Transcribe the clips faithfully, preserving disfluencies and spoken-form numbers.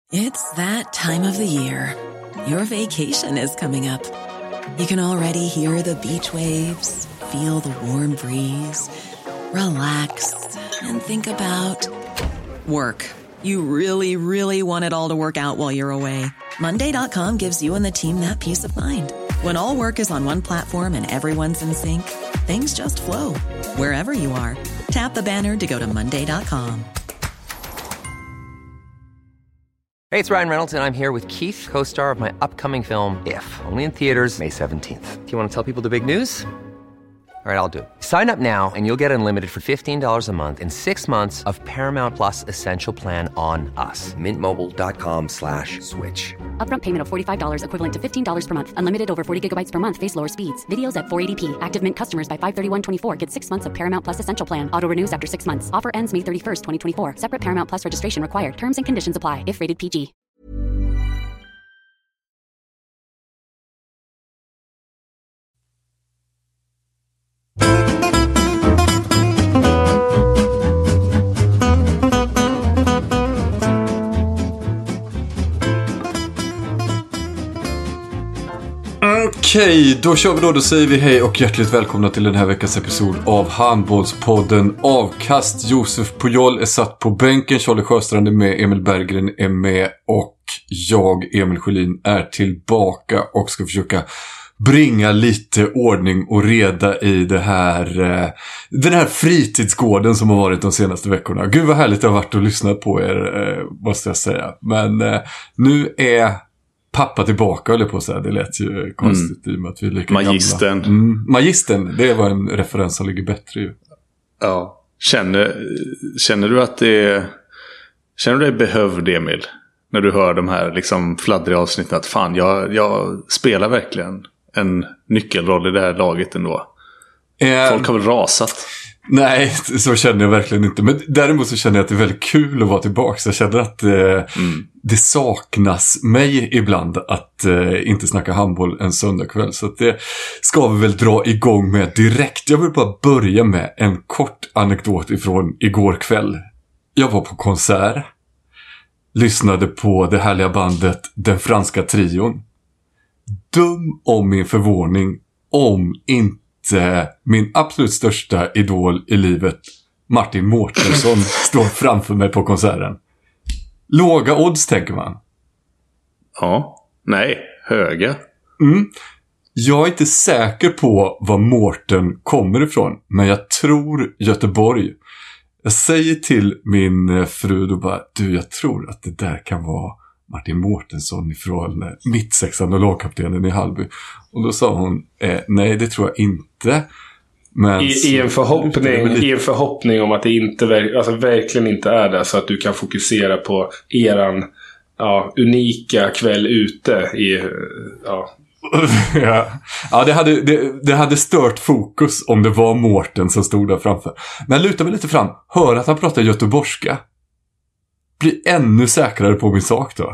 It's that time of the year. Your vacation is coming up. You can already hear the beach waves, feel the warm breeze, relax, and think about work. You really, really want it all to work out while you're away. Monday dot com gives you and the team that peace of mind. When all work is on one platform and everyone's in sync, things just flow. Wherever you are, tap the banner to go to monday dot com. Hey, it's Ryan Reynolds, and I'm here with Keith, co-star of my upcoming film, If, only in theaters May seventeenth. Do you want to tell people the big news? All right, I'll do it. Sign up now and you'll get unlimited for fifteen dollars a month and six months of Paramount Plus Essential Plan on us. Mint Mobile dot com slash switch. Upfront payment of forty-five dollars equivalent to fifteen dollars per month. Unlimited over forty gigabytes per month. Face lower speeds. Videos at four eighty p. Active Mint customers by five thirty-one twenty-four get six months of Paramount Plus Essential Plan. Auto renews after six months. Offer ends May thirty-first, twenty twenty-four. Separate Paramount Plus registration required. Terms and conditions apply if rated P G. Okej, då kör vi då. Då säger vi hej och hjärtligt välkomna till den här veckans episod av Handbollspodden Avkast. Josef Pujol är satt på bänken, Charlie Sjöstrand är med, Emil Berggren är med och jag, Emil Sjölin, är tillbaka och ska försöka bringa lite ordning och reda i det här, eh, den här fritidsgården som har varit de senaste veckorna. Gud vad härligt det har varit att lyssna på er, eh, måste jag säga. Men eh, nu är pappa tillbaka, eller på att säga. Det lät ju konstigt mm. i och med att vi är lika Magistern. gamla. Mm. Magistern, det var en referens som ligger bättre ju. Ja. Känner, känner du att det känner du dig behövd, Emil? När du hör de här liksom fladdriga avsnitten att fan, jag, jag spelar verkligen en nyckelroll i det här laget ändå. Eh, Folk har väl rasat. Nej, så känner jag verkligen inte. Men däremot så känner jag att det är väldigt kul att vara tillbaka. Jag känner att eh, mm. det saknas mig ibland att eh, inte snacka handboll en söndagkväll. Så att det ska vi väl dra igång med direkt. Jag vill bara börja med en kort anekdot ifrån igår kväll. Jag var på konsert. Lyssnade på det härliga bandet Den franska trion. Dum om min förvåning om inte min absolut största idol i livet, Martin Mårtensson, står framför mig på konserten. Låga odds, tänker man. Ja, nej, höga. Mm. Jag är inte säker på var Mårten kommer ifrån, men jag tror Göteborg. Jag säger till min fru då bara, du, jag tror att det där kan vara Martin Mårtensson ifrån mittsexan och lagkaptenen i Hallby. Och då sa hon, eh, nej det tror jag inte. Men I, så, i, en förhoppning, lite... I en förhoppning om att det inte, alltså verkligen inte är det, så att du kan fokusera på eran ja, unika kväll ute i... Ja. ja, ja det, hade, det, det hade stört fokus om det var Mårten som stod där framför. Men jag lutar mig lite fram, hör att han pratar göteborgska. Blir ännu säkrare på min sak då.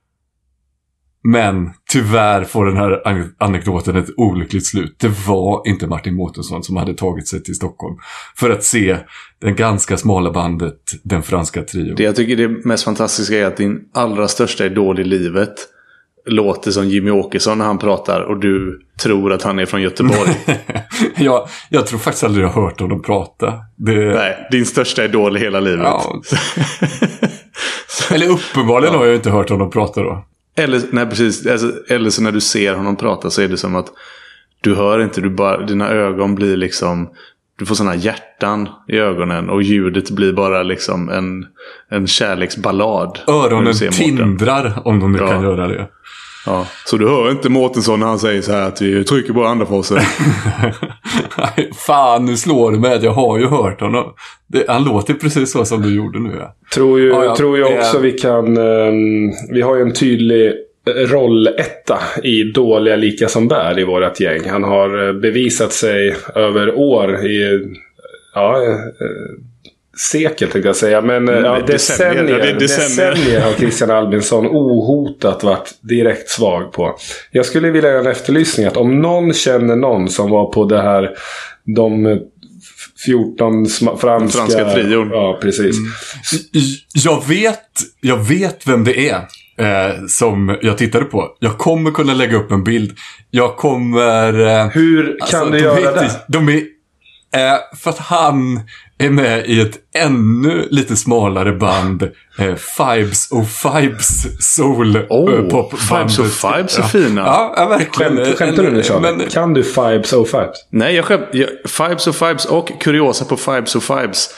Men tyvärr får den här anekdoten ett olyckligt slut. Det var inte Martin Mårtensson som hade tagit sig till Stockholm för att se den ganska smala bandet Den franska trion. Det jag tycker det mest fantastiska är att din allra största idol i livet låter som Jimmy Åkesson när han pratar och du tror att han är från Göteborg. jag, jag tror faktiskt aldrig jag har hört honom prata. Det... Nej, din största idol i hela livet. Ja. Eller uppenbarligen ja. Har jag inte hört honom prata då. Eller, nej, precis. Alltså, eller så när du ser honom prata så är det som att du hör inte, du bara, dina ögon blir liksom, du får såna hjärtan i ögonen och ljudet blir bara liksom en, en kärleksballad. Öronen tindrar om de nu ja. Kan göra det. Ja, så du hör inte Mårtensson när han säger så här att vi trycker på andra på sig. Nej, fan, nu slår det med. Jag har ju hört honom. Det, han låter precis så som du gjorde nu. Ja. Tror ju, ja, ja. tror jag också vi kan... Um, vi har ju en tydlig rolletta i dåliga lika som bär i vårat gäng. Han har bevisat sig över år i... Ja... Uh, sekel tänkte jag säga, men mm, ja, decennier, decennier, decennier har Christian Albinsson ohotat varit direkt svag på. Jag skulle vilja göra en efterlysning att om någon känner någon som var på det här de fjorton sma- franska... franska trion. Ja, precis. Mm. Jag vet, jag vet vem det är eh, som jag tittade på. Jag kommer kunna lägga upp en bild. Jag kommer... Eh, Hur kan alltså, du de göra det? De är, eh, för att han är med i ett ännu lite smalare band. Eh, Fibes och Fibes Soul oh, pop Fibes och Fibes är ja. fina. Ja, ja verkligen. Skämt, skämtar du nu, Charlie? Men, kan du Fibes och Fibes? Nej, jag skämt. Jag, Fibes och Fibes och kuriosa på Fibes och Fibes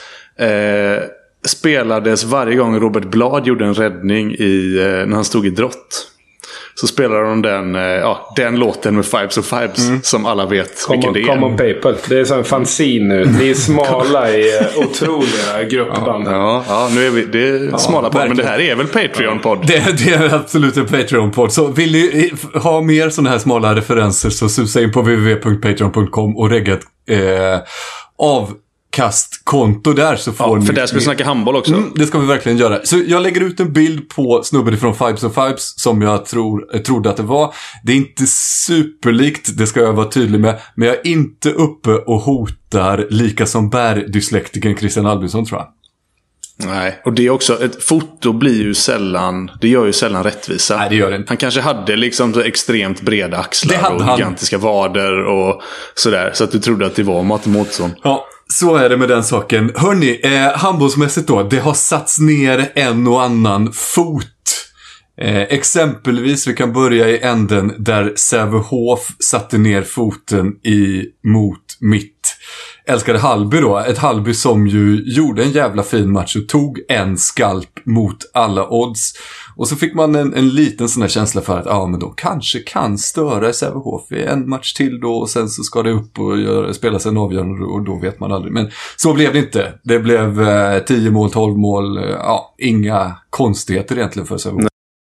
eh, spelades varje gång Robert Blad gjorde en räddning i, eh, när han stod i drott. Så spelar de den, eh, ja, den låten med Fibes och Fibes mm. som alla vet come vilken on, det är. Come on paper. Det är så en fanzine nu. Det är smala i uh, otroliga gruppband. Ja, ja, nu är vi, det är ja, smala podd, men det här är väl Patreon-podd? Det, det är absolut en Patreon-podd. Så vill ni ha mer sådana här smala referenser så susa in på w w w punkt patreon punkt com och regga ett eh, av kastkonto där så får ja, ni... för där ska vi snacka handboll också. Mm, det ska vi verkligen göra. Så jag lägger ut en bild på snubben från Fibes och Fibes som jag tror, trodde att det var. Det är inte superlikt, det ska jag vara tydlig med. Men jag är inte uppe och hotar lika som bär-dyslektiken Christian Albinsson, tror jag. Nej, och det är också, ett foto blir ju sällan, det gör ju sällan rättvisa. Nej, det gör det inte. Han kanske hade liksom så extremt breda axlar och han. gigantiska vader och sådär. Så att du trodde att det var Martin Mårtensson. Ja, så är det med den saken. Hörrni, eh, handbollsmässigt då, det har satts ner en och annan fot. Eh, exempelvis, vi kan börja i änden där Sävehof satte ner foten i, mot mitt älskade Hallby då. Ett Hallby som ju gjorde en jävla fin match och tog en skalp mot alla odds. Och så fick man en, en liten sån här känsla för att ja, men då kanske kan störa Sävehof i en match till då och sen så ska det upp och göra, spelas en avgörande och då vet man aldrig. Men så blev det inte. Det blev eh, tio mål, tolv mål, eh, ja, inga konstigheter egentligen för Sävehof.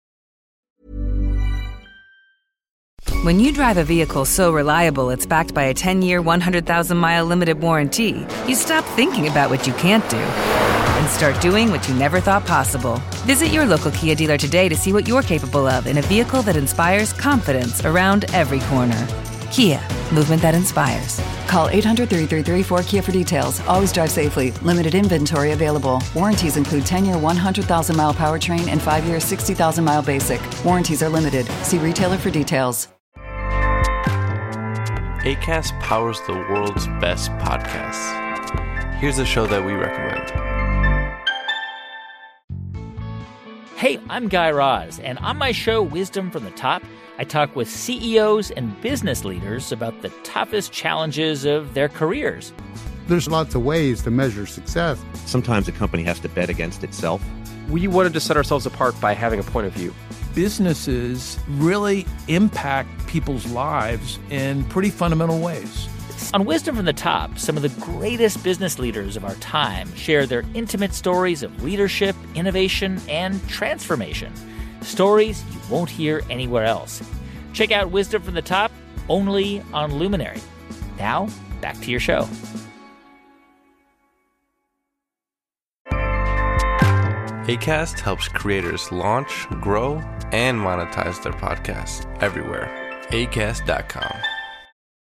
When you drive a vehicle so reliable it's backed by a ten-year, one hundred thousand mile limited warranty, you stop thinking about what you can't do and start doing what you never thought possible. Visit your local Kia dealer today to see what you're capable of in a vehicle that inspires confidence around every corner. Kia, movement that inspires. Call eight hundred, three three three, four Kia for details. Always drive safely. Limited inventory available. Warranties include ten-year, one hundred thousand mile powertrain and five-year, sixty thousand mile basic. Warranties are limited. See retailer for details. Acast powers the world's best podcasts. Here's a show that we recommend. Hey, I'm Guy Raz, and on my show, Wisdom from the Top, I talk with C E Os and business leaders about the toughest challenges of their careers. There's lots of ways to measure success. Sometimes a company has to bet against itself. We wanted to set ourselves apart by having a point of view. Businesses really impact people's lives in pretty fundamental ways. On Wisdom from the Top, some of the greatest business leaders of our time share their intimate stories of leadership, innovation, and transformation. Stories you won't hear anywhere else. Check out Wisdom from the Top only on Luminary. Now, back to your show. Acast helps creators launch, grow, and monetize their podcasts everywhere. acast dot com.